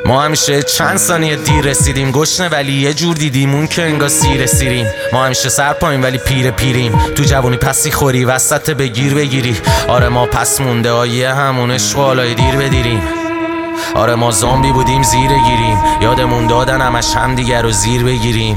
ما همیشه چند ثانیه دیر رسیدیم، گشنه ولی یه جور دیدیم اون که انگار سیر سیریم. ما همیشه سر پایین ولی پیریم، تو جوونی پسی خوری وسط بگیر بگیری. آره ما پس مونده آیه همون عشق والای دیر بدیریم. آره ما زامبی بودیم زیر گیریم، یادمون دادن همش هم دیگر رو زیر بگیریم.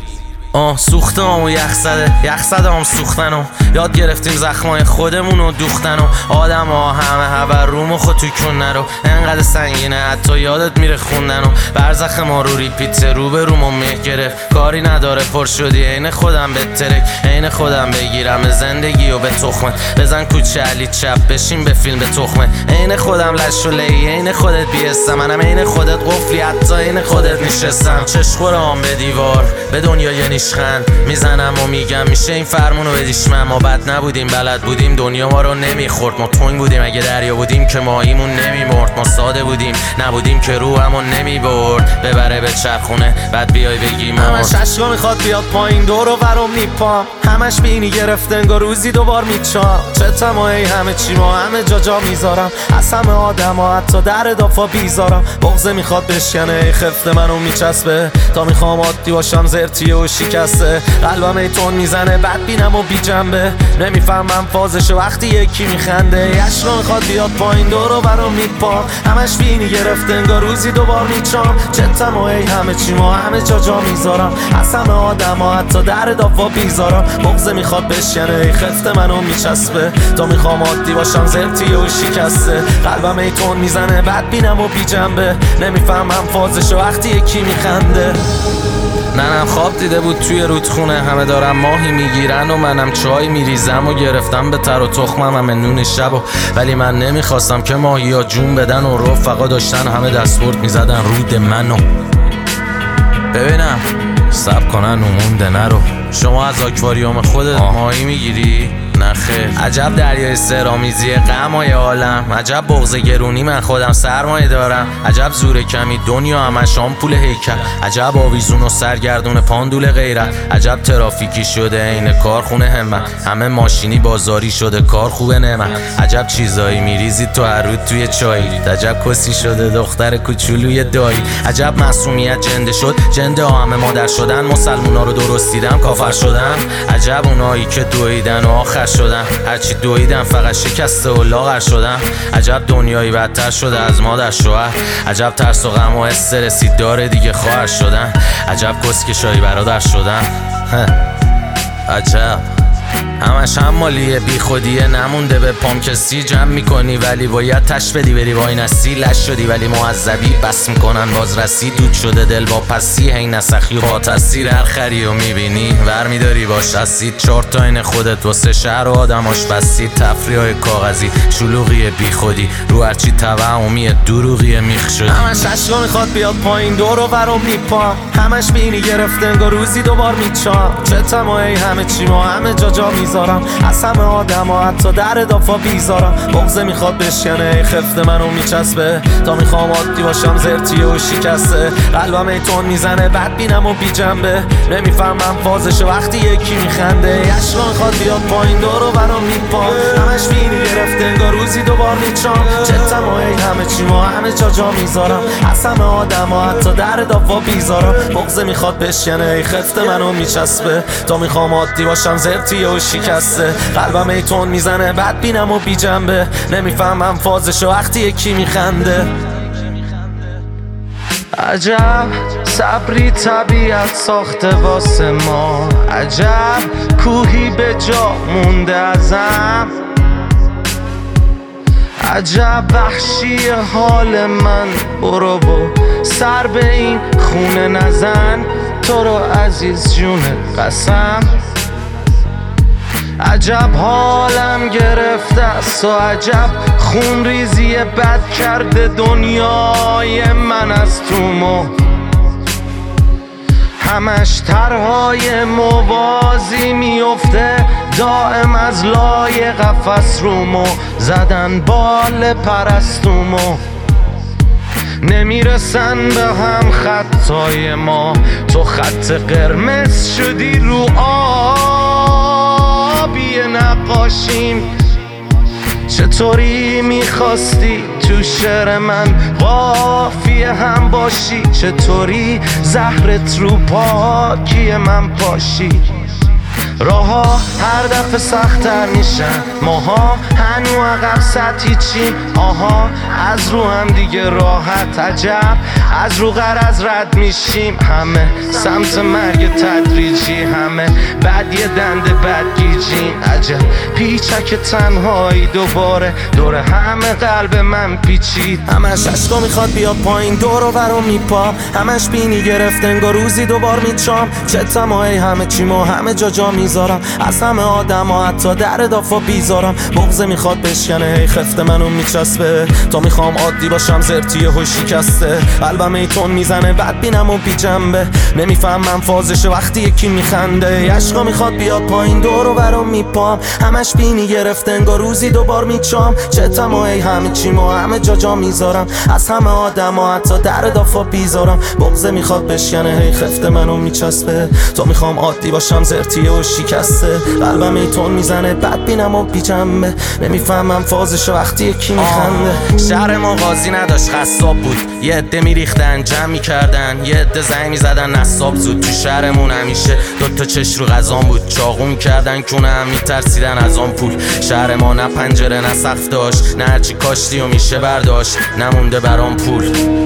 سوختم و یخ زدم سوختن و یاد گرفتیم زخمای خودمون رو دوختن و آدم ها همه هبر روم و خود توی کن نرو. انقدر سنگینه حتی یادت میره خوندن و برزخ ما رو ریپیت رو به روم و مه گرفت. کاری نداره پر شدی عین خودم به ترک، عین خودم بگیرم زندگی و به تخمه. بزن کوچه علی چپ بشین به فیلم به تخمه. عین خودم لش و لی عین خودت بیستم، منم عین خودت قفلی حتی عین خودت نشستم. چشخورام به دیوار به دنیا یعنی میزنم و میگم میشه این فرمونو بدیش من. ما بد نبودیم بلد بودیم دنیا ما رو نمیخورد. ما تنگ بودیم اگه دریا بودیم که ماهیمون نمیمرد. ما ساده بودیم نبودیم که روحمون نمیبرد. ببره به چرخونه بعد بیای بگی مرد. همش عشقا میخواد بیاد پایین دور و برم میپام، همش بینی گرفته انگار روزی دوبار میچام. چه تمایی همه چی ما همه جا میذارم، از همه آدم ها حتی در دافا بیزارم. بغضه میخواد بشکنه خفت منو میچسبه، تا میخوام عادی باشم زرتیه و شکسته. قلبم ایتون میزنه بد بینم و بی جنبه، نمیفهمم فازشه وقتی یکی میخنده. عشقا میخواد بیاد پایین دور و برم میپام، همش بینی گرفته انگار روزی دوبار میچام. چه تمایی همه چی ما همه جا میذارم، از همه آدم ها حتی در دافا بیزارم. بغضه میخواد بشکنه خفت منو میچسبه، تا میخوام عادی باشم زرتیه و شکسته. قلبم ایتون میزنه بد بینم و بی جنبه، نمیفهمم فازشه وقتی یکی میخنده. ننم خواب دیده بود توی رودخونه، همه دارم ماهی میگیرن و منم چای میریزم و گرفتم به تر و تخمم همه نون شب ولی من نمیخواستم که ماهی ها جون بدن و رفقا داشتن همه دستورد میزدن رود منو. ببینم سب کنن و مونده نرو. شما از آکواریوم خودت ماهی میگیری؟ نخیر. عجب دریای سرامیزی غمای عالم، عجب بغض گرونی من خودم سرمایه دارم. عجب زور کمی دنیا همش آمپول هیکل، عجب آویزون و سرگردون پاندول غیرت. عجب ترافیکی شده عین کارخونه همت، همه ماشینی بازاری شده کار خوبه نعمت. عجب چیزایی میریزی تو هر رود توی چایی، عجب کسی شده دختر کوچولوی دایی. عجب معصومیت جنده شد جنده ها همه مادر شدن، مسلمونا رو درست دیدم کافر شدن. عجب اونایی که دویدن و آخر شدن، هرچی دویدن فقط شکسته و لاغر شدن. عجب دنیایی بدتر شده از مادر شوهر، عجب ترس و غم و استرسی داره دیگه خواهر شدن. عجب کسکشایی برادر شدن. عجب همش هم مالیه بی خودیه، نمونده به پام کسی جمع میکنی ولی باید تش بدی بری وای نسی. لش شدی ولی معذبی بس میکنن باز رسی، دود شده دل با پسی هی نسخی و با تاثیر هر خری و میبینی ور میداری باش اسید. 4 تا این خودت واسه شهر و آدماش بسید، تفریح های کاغذی شلوغی بی خودی رو هرچی توهمیه دروغی میخ شدی. همش عشقا میخواد بیاد پایین دور و برم میپام، همش بینی گرفته انگار روزی دوبار میچام. چه تمایی همه چی ما همه جا میذارم، از همه آدم ها حتی در دافا بیزارم. بغضه میخواد بشکنه خفت منو میچسبه، تا میخوام عادی باشم زرتیه و شکسته. قلبم ایتون میزنه بد بینم و بی جنبه، نمیفهمم فازشه وقتی یکی میخنده. عشقا میخواد بیاد پایین دور و برم میپام، همش بینی گرفته انگار روزی دوبار میچام. چه تمایی همه چی ما همه جا میذارم، از همه آدم ها حتی در دافا بیزارم. بغضه میخواد بشکنه خفت منو میچسبه، تا میخوام عادی باشم زرتیه و شکسته. قلبم ایتون میزنه بد بینم و بی جنبه، نمیفهمم فازشو وقتی یکی میخنده. عجب صبری طبیعت ساخته واسه ما، عجب کوهی به جا مونده ازم. عجب وحشی حال من، برو سر به این خونه نزن، تو رو عزیز جون قسم. عجب حالم گرفته است و عجب خون ریزی بد کرده دنیای من از تو همش طرحهای موازی میفته دائم از لای قفس رومو زدن بال پرستومو. نمیرسن به هم خطای ما، تو خط قرمز شدی رو آبی نقاشیم. چطوری میخواستی تو شعر من قافیه هم باشی؟ چطوری زهرت رو پاکی من پاشی؟ راها هر دفعه سخت‌تر میشن، ماها هنو عقب سطحی چیم. آها از رو هم دیگه راحت، عجب از رو غرض رد میشیم. همه سمت مرگ تدریجی، همه بعد یه دنده بد گیجیم. عجب پیچک تنهایی دوباره دور همه قلب من پیچید. همش عشقا میخواد بیاد پایین، دور و برم میپام. همش بینی گرفت انگار روزی دوبار میچام. چه تمایی همه چیمو همه جا میذارم، از همه آدم ها حتی در دافا بیزارم. بغضه میخواد بشکنه هی خفت منو میچسبه، تا میخوام عادی باشم زرتیه و شکسته. قلبم ایتون میزنه بد بینم و بی جنبه، نمیفهمم فازشه وقتی یکی میخنده. عشقا میخواد بیاد پایین، دور و برم میپام. همش بینی گرفت انگار روزی دوبار میچام. چه تمایی همه چیمو همه جا میذارم، از همه آدم ها حتی در دافا بیزارم. بغضه میخواد بشکنه هی خفت منو میچسبه، تا میخوام عادی باشم زرتیه و شکسته. قلبم ایتون میزنه بد بینم و بی جنبه، نمیفهمم فازش وقتی یکی میخنده. شهر ما قاضی نداشت خصاب بود، یه عده میریختن جمع میکردن، یه عده زنگ میزدن نصاب زود. تو شهرمون همیشه دوتا چش رو غذام بود، چاقو میکردن کونه هم میترسیدن از آن پول. شهر ما نه پنجره نه سقف داشت، نه هرچی کاشتی و میشه برداشت، نمونده برام پول.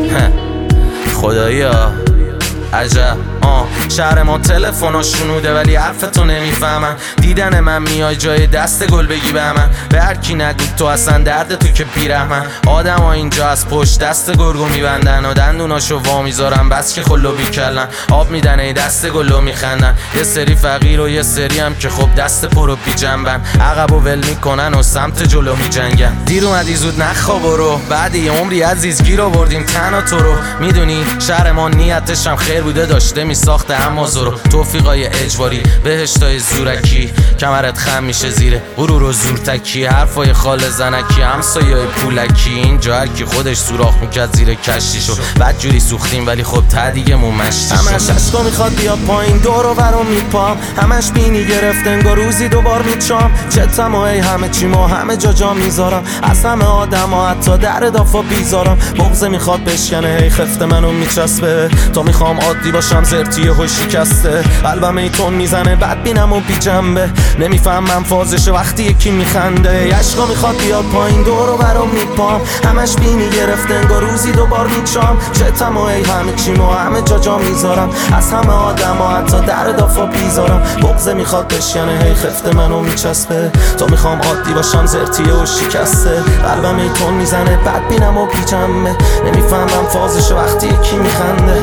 خدایا عجب شهر ما تلفن‌ها شنوده ولی حرفتو نمیفهمن. دیدن من میای جای دست گل بگی به من، به هر کی نگو تو اصلا درد تو که بیرحمن. آدم ها اینجا از پشت دست گرگو میبندن و دندوناشو وا میذارن، بس که خلو بیکلن. آب میدن ای دست گلو میخندن، یه سری فقیر و یه سری هم که خب دست پرو بی جنبن. عقب و ول میکنن و سمت جلو میجنگن. دیر اومدی زود نخواب برو، بعد یه عمری عزیز گیر آوردیم تنها تو رو. میدونی شهر ما نیتش هم خیر بوده، داشته میساخته اما زورو. توفیقای اجباری بهشتای زورکی، کمرت خم میشه زیر غرور و زورتکی. حرفای خال زنکی همسایه‌های پولکی، اینجا هر کی خودش سوراخ میکرد زیر کشتیشو. بعد جوری سوختیم ولی خب ته دیگه مون مشتیشو. همش عشقا میخواد بیاد پایین، دور و برم میپام. همش بینی گرفت انگار روزی دوبار میچام. چه تمایی همه چیمو همه جا میذارم، از همه آدم ها حتی در دافا بیزارم. بغضه میخواد بشکنه هی خفت منو میچسبه، تا میخوام عادی باشم زرتیه و شکسته. قلبم ایتون میزنه بد بینم و بی جنبه، نمیفهمم فازشه وقتی یکی میخنده. عشقا میخواد بیاد پایین، دور و برم میپام. همش بینی گرفت انگار روزی دوبار میچام. چه تمایی همه چیمو همه جا میذارم، از همه آدم ها حتی در دافا بیزارم. بغضه میخواد بشکنه هی خفت منو میچسبه، تا میخوام عادی باشم زرتیه و شکسته. قلبم ایتون میزنه بد بینم و بی جنبه، نمیفهمم فازشه وقتی یکی میخنده.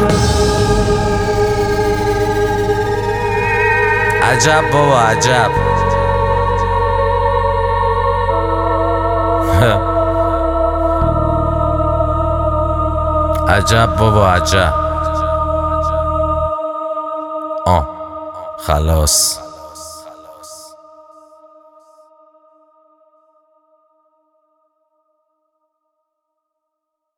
عجب بابا عجب. عجب بابا عجب. خلاص.